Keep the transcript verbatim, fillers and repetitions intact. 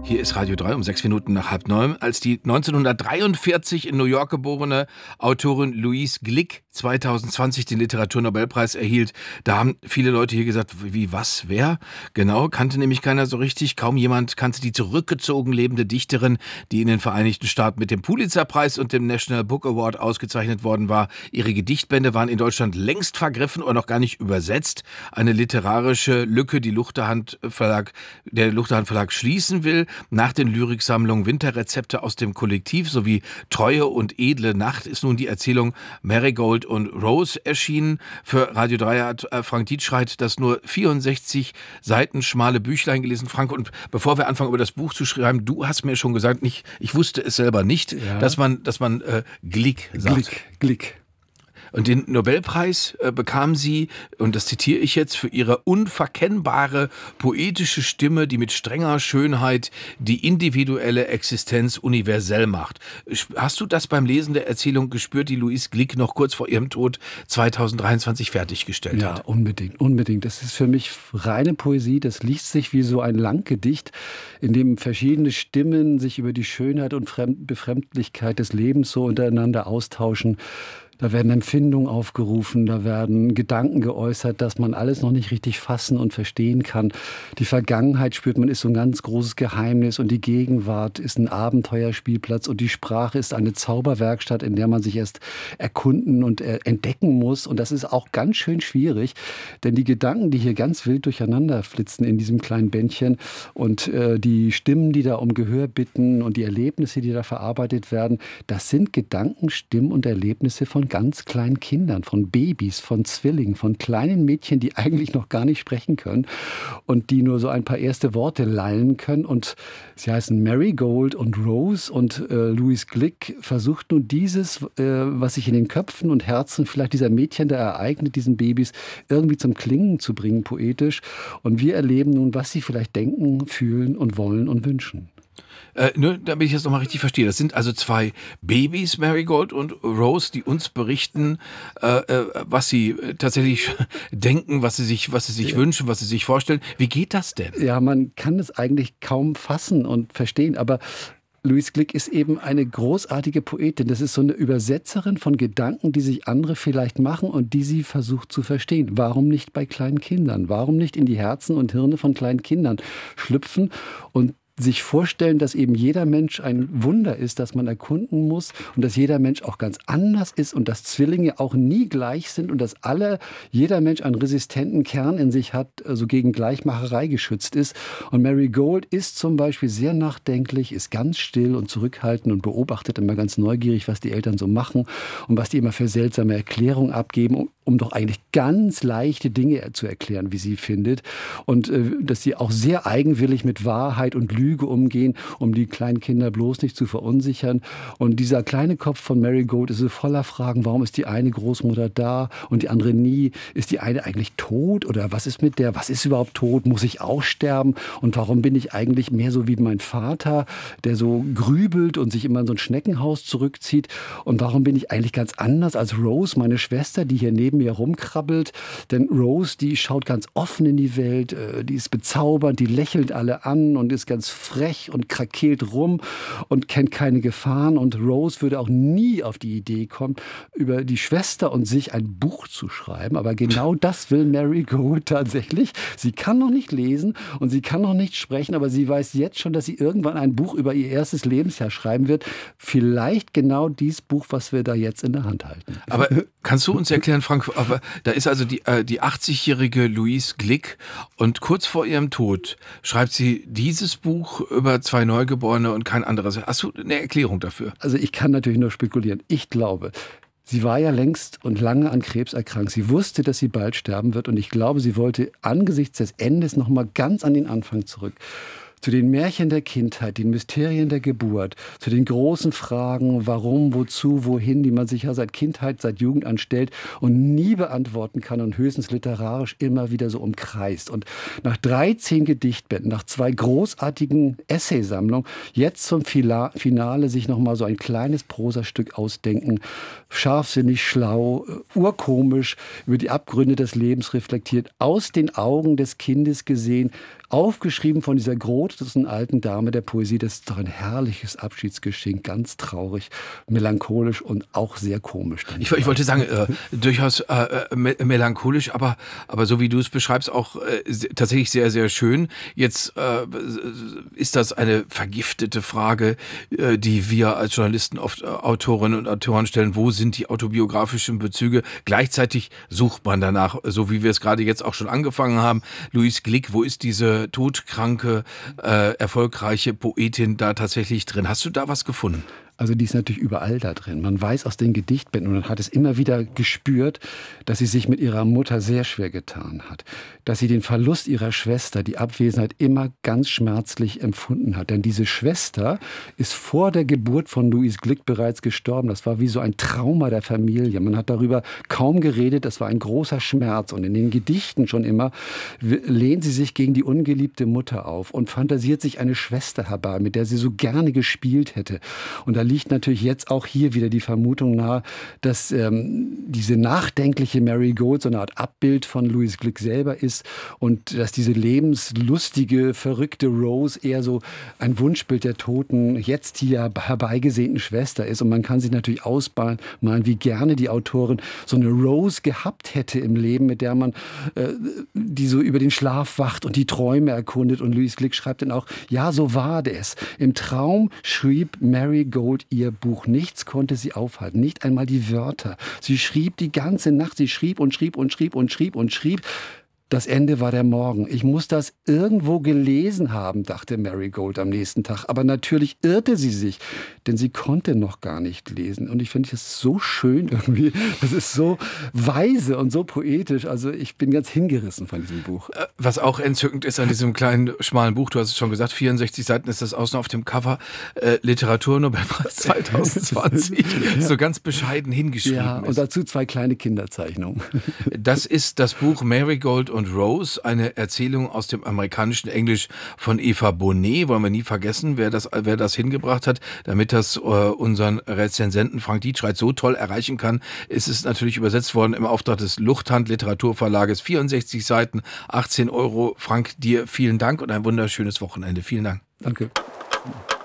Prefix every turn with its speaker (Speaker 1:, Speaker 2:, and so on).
Speaker 1: Hier ist Radio drei um sechs Minuten nach halb neun, als die neunzehnhundertdreiundvierzig in New York geborene Autorin Louise Glück zweitausendzwanzig den Literaturnobelpreis erhielt. Da haben viele Leute hier gesagt, wie, was, wer? Genau, kannte nämlich keiner so richtig. Kaum jemand kannte die zurückgezogen lebende Dichterin, die in den Vereinigten Staaten mit dem Pulitzerpreis und dem National Book Award ausgezeichnet worden war. Ihre Gedichtbände waren in Deutschland längst vergriffen und noch gar nicht übersetzt. Eine literarische Lücke, die Luchterhand Verlag, der Luchterhand Verlag schließen will. Nach den Lyriksammlungen Winterrezepte aus dem Kollektiv sowie Treue und edle Nacht ist nun die Erzählung Marigold und Rose erschienen. Für Radio drei hat Frank Dietschreit das nur vierundsechzig Seiten schmale Büchlein gelesen. Frank, und bevor wir anfangen, über das Buch zu schreiben, du hast mir schon gesagt, nicht, ich wusste es selber nicht, ja. dass man, dass man äh, Glück sagt.
Speaker 2: Glück, Glück.
Speaker 1: Und den Nobelpreis äh, bekam sie, und das zitiere ich jetzt, für ihre unverkennbare poetische Stimme, die mit strenger Schönheit die individuelle Existenz universell macht. Hast du das beim Lesen der Erzählung gespürt, die Louise Glück noch kurz vor ihrem Tod zweitausenddreiundzwanzig fertiggestellt
Speaker 2: ja,
Speaker 1: hat?
Speaker 2: Ja, unbedingt, unbedingt. Das ist für mich reine Poesie. Das liest sich wie so ein Langgedicht, in dem verschiedene Stimmen sich über die Schönheit und Fremd- Befremdlichkeit des Lebens so untereinander austauschen. Da werden Empfindungen aufgerufen, da werden Gedanken geäußert, dass man alles noch nicht richtig fassen und verstehen kann. Die Vergangenheit spürt man, ist so ein ganz großes Geheimnis, und die Gegenwart ist ein Abenteuerspielplatz, und die Sprache ist eine Zauberwerkstatt, in der man sich erst erkunden und entdecken muss. Und das ist auch ganz schön schwierig, denn die Gedanken, die hier ganz wild durcheinander flitzen in diesem kleinen Bändchen, und äh, die Stimmen, die da um Gehör bitten, und die Erlebnisse, die da verarbeitet werden, das sind Gedanken, Stimmen und Erlebnisse von ganz kleinen Kindern, von Babys, von Zwillingen, von kleinen Mädchen, die eigentlich noch gar nicht sprechen können und die nur so ein paar erste Worte lallen können. Und sie heißen Marigold und Rose, und äh, Louise Glück versucht nun dieses, äh, was sich in den Köpfen und Herzen vielleicht dieser Mädchen da ereignet, diesen Babys, irgendwie zum Klingen zu bringen, poetisch. Und wir erleben nun, was sie vielleicht denken, fühlen und wollen und wünschen.
Speaker 1: Äh, nur damit ich das nochmal richtig verstehe. Das sind also zwei Babys, Marigold und Rose, die uns berichten, äh, äh, was sie tatsächlich denken, was sie sich, was sie sich ja. wünschen, was sie sich vorstellen. Wie geht das denn?
Speaker 2: Ja, man kann es eigentlich kaum fassen und verstehen, aber Louise Glück ist eben eine großartige Poetin. Das ist so eine Übersetzerin von Gedanken, die sich andere vielleicht machen und die sie versucht zu verstehen. Warum nicht bei kleinen Kindern? Warum nicht in die Herzen und Hirne von kleinen Kindern schlüpfen und sich vorstellen, dass eben jeder Mensch ein Wunder ist, das man erkunden muss, und dass jeder Mensch auch ganz anders ist und dass Zwillinge auch nie gleich sind und dass alle, jeder Mensch einen resistenten Kern in sich hat, also gegen Gleichmacherei geschützt ist. Und Marigold ist zum Beispiel sehr nachdenklich, ist ganz still und zurückhaltend und beobachtet immer ganz neugierig, was die Eltern so machen und was die immer für seltsame Erklärungen abgeben, um, um doch eigentlich ganz leichte Dinge zu erklären, wie sie findet. Und äh, dass sie auch sehr eigenwillig mit Wahrheit und Lüge umgehen, um die kleinen Kinder bloß nicht zu verunsichern. Und dieser kleine Kopf von Marigold ist so voller Fragen. Warum ist die eine Großmutter da und die andere nie? Ist die eine eigentlich tot, oder was ist mit der? Was ist überhaupt tot? Muss ich auch sterben? Und warum bin ich eigentlich mehr so wie mein Vater, der so grübelt und sich immer in so ein Schneckenhaus zurückzieht? Und warum bin ich eigentlich ganz anders als Rose, meine Schwester, die hier neben mir rumkrabbelt? Denn Rose, die schaut ganz offen in die Welt, die ist bezaubernd, die lächelt alle an und ist ganz frech und krakeelt rum und kennt keine Gefahren. Und Rose würde auch nie auf die Idee kommen, über die Schwester und sich ein Buch zu schreiben. Aber genau das will Marigold tatsächlich. Sie kann noch nicht lesen und sie kann noch nicht sprechen, aber sie weiß jetzt schon, dass sie irgendwann ein Buch über ihr erstes Lebensjahr schreiben wird. Vielleicht genau dieses Buch, was wir da jetzt in der Hand halten.
Speaker 1: Aber kannst du uns erklären, Frank, aber da ist also die, äh, die achtzigjährige Louise Glück, und kurz vor ihrem Tod schreibt sie dieses Buch über zwei Neugeborene und kein anderes. Hast du eine Erklärung dafür?
Speaker 2: Also ich kann natürlich nur spekulieren. Ich glaube, sie war ja längst und lange an Krebs erkrankt. Sie wusste, dass sie bald sterben wird, und ich glaube, sie wollte angesichts des Endes noch mal ganz an den Anfang zurück. Zu den Märchen der Kindheit, den Mysterien der Geburt, zu den großen Fragen, warum, wozu, wohin, die man sich ja seit Kindheit, seit Jugend an stellt und nie beantworten kann und höchstens literarisch immer wieder so umkreist. Und nach dreizehn Gedichtbänden, nach zwei großartigen Essaysammlungen, jetzt zum Finale sich noch mal so ein kleines Prosastück ausdenken, scharfsinnig, schlau, urkomisch, über die Abgründe des Lebens reflektiert, aus den Augen des Kindes gesehen, aufgeschrieben von dieser großen vertrautesten alten Dame der Poesie. Das ist doch ein herrliches Abschiedsgeschenk, ganz traurig, melancholisch und auch sehr komisch.
Speaker 1: Ich, ich wollte sagen, äh, durchaus äh, me melancholisch, aber, aber so wie du es beschreibst, auch äh, tatsächlich sehr, sehr schön. Jetzt äh, ist das eine vergiftete Frage, äh, die wir als Journalisten oft äh, Autorinnen und Autoren stellen. Wo sind die autobiografischen Bezüge? Gleichzeitig sucht man danach, so wie wir es gerade jetzt auch schon angefangen haben. Louise Glück, wo ist diese todkranke, äh, erfolgreiche Poetin da tatsächlich drin? Hast du da was gefunden?
Speaker 2: Also die ist natürlich überall da drin. Man weiß aus den Gedichtbänden, und man hat es immer wieder gespürt, dass sie sich mit ihrer Mutter sehr schwer getan hat. Dass sie den Verlust ihrer Schwester, die Abwesenheit, immer ganz schmerzlich empfunden hat. Denn diese Schwester ist vor der Geburt von Louise Glück bereits gestorben. Das war wie so ein Trauma der Familie. Man hat darüber kaum geredet. Das war ein großer Schmerz. Und in den Gedichten schon immer lehnt sie sich gegen die ungeliebte Mutter auf und fantasiert sich eine Schwester herbei, mit der sie so gerne gespielt hätte. Und da liegt natürlich jetzt auch hier wieder die Vermutung nahe, dass ähm, diese nachdenkliche Mary Gold so eine Art Abbild von Louise Glück selber ist und dass diese lebenslustige, verrückte Rose eher so ein Wunschbild der toten, jetzt hier herbeigesehnten Schwester ist. Und man kann sich natürlich ausmalen, wie gerne die Autorin so eine Rose gehabt hätte im Leben, mit der man äh, die so über den Schlaf wacht und die Träume erkundet. Und Louise Glück schreibt dann auch, ja, so war es. Im Traum schrieb Mary Gold ihr Buch. Nichts konnte sie aufhalten, nicht einmal die Wörter. Sie schrieb die ganze Nacht, sie schrieb und schrieb und schrieb und schrieb und schrieb. Das Ende war der Morgen. Ich muss das irgendwo gelesen haben, dachte Mary Gold am nächsten Tag. Aber natürlich irrte sie sich, denn sie konnte noch gar nicht lesen. Und ich finde das so schön irgendwie. Das ist so weise und so poetisch. Also ich bin ganz hingerissen von diesem Buch.
Speaker 1: Was auch entzückend ist an diesem kleinen, schmalen Buch, du hast es schon gesagt, vierundsechzig Seiten ist das außen auf dem Cover, äh, Literaturnobelpreis zwanzig zwanzig, ja. So ganz bescheiden hingeschrieben
Speaker 2: ja, und
Speaker 1: ist.
Speaker 2: dazu zwei kleine Kinderzeichnungen.
Speaker 1: Das ist das Buch Mary Gold und Rose, eine Erzählung aus dem amerikanischen Englisch von Eva Bonet. Wollen wir nie vergessen, wer das, wer das hingebracht hat, damit das äh, unseren Rezensenten Frank Dietschreit so toll erreichen kann. Ist es natürlich übersetzt worden im Auftrag des Luchthand Literaturverlages. vierundsechzig Seiten, achtzehn Euro. Frank, dir vielen Dank und ein wunderschönes Wochenende. Vielen Dank.
Speaker 2: Danke.